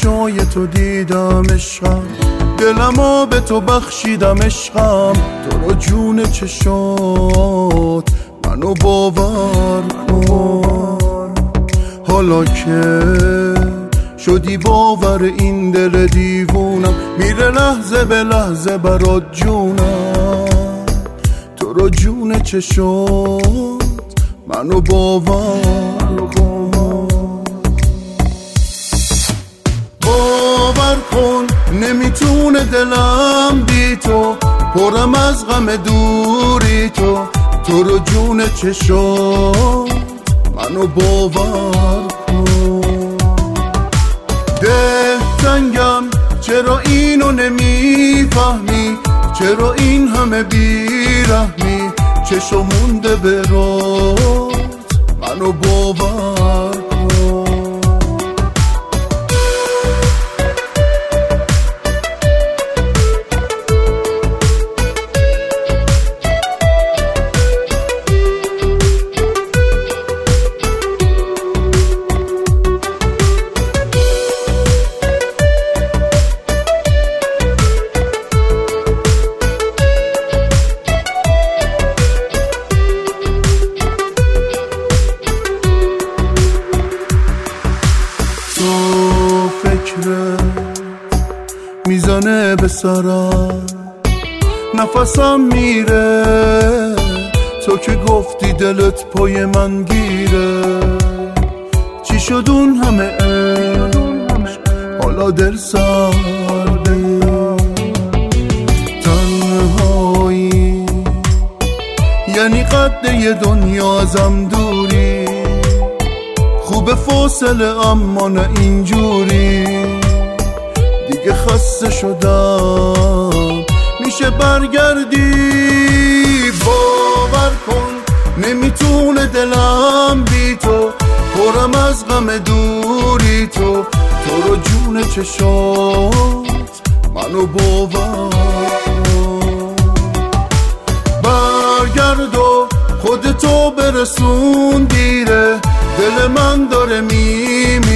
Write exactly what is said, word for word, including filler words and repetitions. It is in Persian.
چشای تو دیدم عشقم، دلمو به تو بخشیدم عشقم، تو رو جون چشات منو باور کن. حالا که شدی باور این دل دیوونم، میره لحظه به لحظه برات جونم، تو رو جون چشات منو باور کن. باور کن نمیتونه دلم بی تو، پرم از غم دوری تو، تو رو جون چشات منو باور کن. دل تنگم چرا اینو نمیفهمی، چرا این همه بیرحمی، چشم مونده برات منو باور کن. میزنه به سرم نفسم میره، تو که گفتی دلت پای من گیره، چی شد اون همه عشق حالا دل سرده، تنهایی یعنی قد یه دنیا ازم دوری، خوب فاصله اما نه اینجوری، دیگه خسته شدم میشه برگردی. باور کن نمیتونه دلم بی تو، پرم از غم دوری تو، تو رو جون چشات منو باور کن. برگرد و خودتو برسون دیره، دل من داره میمیره،